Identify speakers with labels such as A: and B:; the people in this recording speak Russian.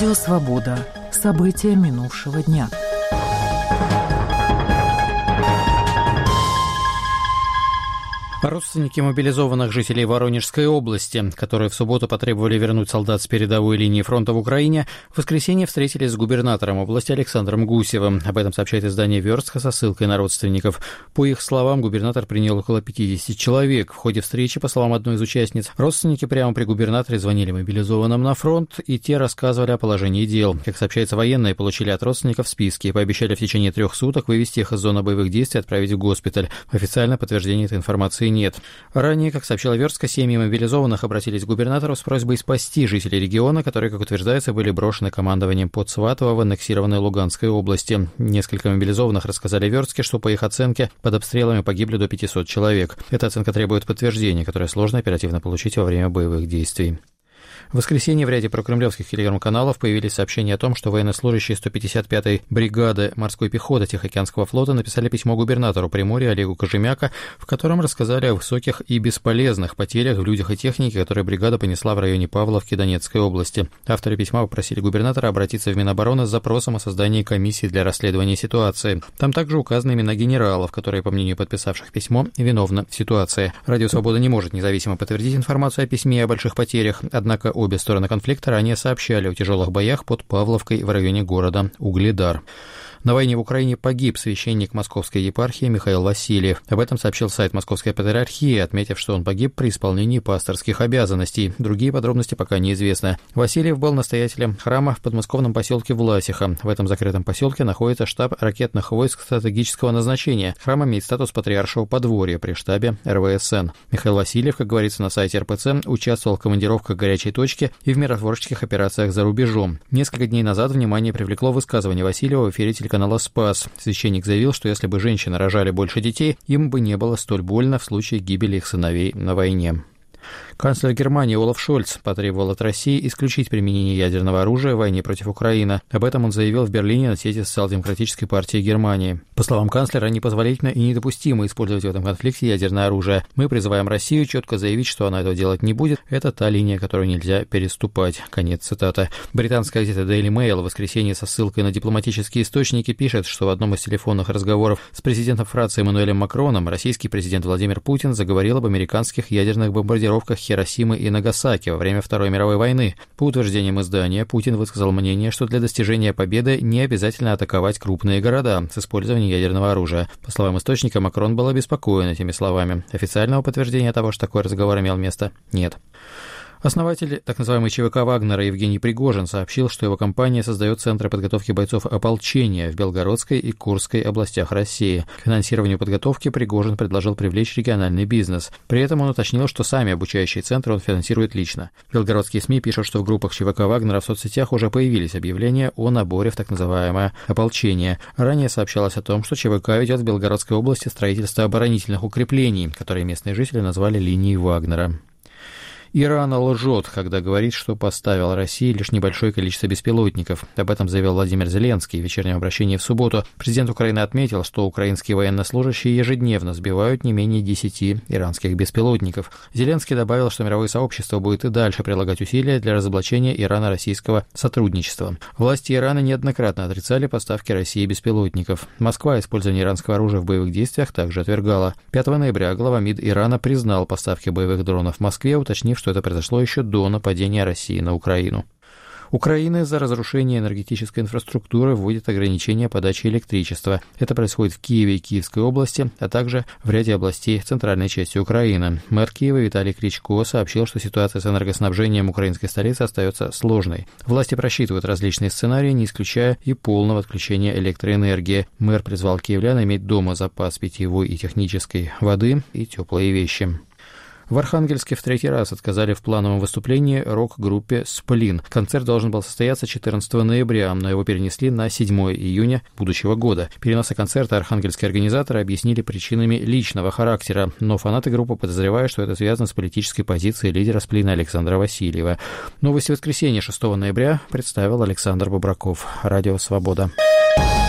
A: Радио «Свобода». События минувшего дня.
B: Родственники мобилизованных жителей Воронежской области, которые в субботу потребовали вернуть солдат с передовой линии фронта в Украине, в воскресенье встретились с губернатором области Александром Гусевым. Об этом сообщает издание «Верстка» со ссылкой на родственников. По их словам, губернатор принял около 50 человек. В ходе встречи, по словам одной из участниц, родственники прямо при губернаторе звонили мобилизованным на фронт, и те рассказывали о положении дел. Как сообщается, военные получили от родственников списки и пообещали в течение 3 суток вывести их из зоны боевых действий и отправить в госпиталь. Официально подтверждения этой информации нет. Ранее, как сообщила Верстка, семьи мобилизованных обратились к губернатору с просьбой спасти жителей региона, которые, как утверждается, были брошены командованием под Сватово в аннексированной Луганской области. Несколько мобилизованных рассказали Верстке, что, по их оценке, под обстрелами погибли до 500 человек. Эта оценка требует подтверждения, которое сложно оперативно получить во время боевых действий. В воскресенье в ряде прокремлевских телеграм-каналов появились сообщения о том, что военнослужащие 155-й бригады морской пехоты Тихоокеанского флота написали письмо губернатору Приморья Олегу Кожемяка, в котором рассказали о высоких и бесполезных потерях в людях и технике, которые бригада понесла в районе Павловки Донецкой области. Авторы письма попросили губернатора обратиться в Минобороны с запросом о создании комиссии для расследования ситуации. Там также указаны имена генералов, которые, по мнению подписавших письмо, виновны в ситуации. Радио «Свобода» не может независимо подтвердить информацию о письме и о больших потерях, однако обе стороны конфликта ранее сообщали о тяжелых боях под Павловкой в районе города Угледар. На войне в Украине погиб священник Московской епархии Михаил Васильев. Об этом сообщил сайт Московской патриархии, отметив, что он погиб при исполнении пасторских обязанностей. Другие подробности пока неизвестны. Васильев был настоятелем храма в подмосковном поселке Власиха. В этом закрытом поселке находится штаб ракетных войск стратегического назначения. Храм имеет статус патриаршего подворья при штабе РВСН. Михаил Васильев, как говорится на сайте РПЦ, участвовал в командировках горячей точки и в миротворческих операциях за рубежом. Несколько дней назад внимание привлекло высказывание Васильева в эфире телеканала «Спас». Священник заявил, что если бы женщины рожали больше детей, им бы не было столь больно в случае гибели их сыновей на войне. Канцлер Германии Олаф Шольц потребовал от России исключить применение ядерного оружия в войне против Украины. Об этом он заявил в Берлине на съезде Социал-демократической партии Германии. По словам канцлера, непозволительно и недопустимо использовать в этом конфликте ядерное оружие. Мы призываем Россию четко заявить, что она этого делать не будет. Это та линия, которую нельзя переступать. Конец цитаты. Британская газета Daily Mail в воскресенье со ссылкой на дипломатические источники пишет, что в одном из телефонных разговоров с президентом Франции Эммануэлем Макроном российский президент Владимир Путин заговорил об американских ядерных бомбардировках Хиросимы и Нагасаки во время Второй мировой войны. По утверждениям издания, Путин высказал мнение, что для достижения победы не обязательно атаковать крупные города с использованием ядерного оружия. По словам источника, Макрон был обеспокоен этими словами. Официального подтверждения того, что такой разговор имел место, нет. Основатель так называемой ЧВК «Вагнера» Евгений Пригожин сообщил, что его компания создает центры подготовки бойцов ополчения в Белгородской и Курской областях России. К финансированию подготовки Пригожин предложил привлечь региональный бизнес. При этом он уточнил, что сами обучающие центры он финансирует лично. Белгородские СМИ пишут, что в группах ЧВК «Вагнера» в соцсетях уже появились объявления о наборе в так называемое ополчение. Ранее сообщалось о том, что ЧВК ведет в Белгородской области строительство оборонительных укреплений, которые местные жители назвали линией Вагнера. Иран лжет, когда говорит, что поставил России лишь небольшое количество беспилотников. Об этом заявил Владимир Зеленский в вечернем обращении в субботу. Президент Украины отметил, что украинские военнослужащие ежедневно сбивают не менее 10 иранских беспилотников. Зеленский добавил, что мировое сообщество будет и дальше прилагать усилия для разоблачения ирано-российского сотрудничества. Власти Ирана неоднократно отрицали поставки России беспилотников. Москва использование иранского оружия в боевых действиях также отвергала. 5 ноября глава МИД Ирана признал поставки боевых дронов в Москве, уточнив, что это произошло еще до нападения России на Украину. Украина из-за разрушения энергетической инфраструктуры вводит ограничения подачи электричества. Это происходит в Киеве и Киевской области, а также в ряде областей центральной части Украины. Мэр Киева Виталий Кличко сообщил, что ситуация с энергоснабжением украинской столицы остается сложной. Власти просчитывают различные сценарии, не исключая и полного отключения электроэнергии. Мэр призвал киевлян иметь дома запас питьевой и технической воды и теплые вещи. В Архангельске в 3-й раз отказали в плановом выступлении рок-группе «Сплин». Концерт должен был состояться 14 ноября, но его перенесли на 7 июня будущего года. Переносы концерта архангельские организаторы объяснили причинами личного характера, но фанаты группы подозревают, что это связано с политической позицией лидера «Сплина» Александра Васильева. Новости воскресенья 6 ноября представил Александр Бобраков. Радио «Свобода».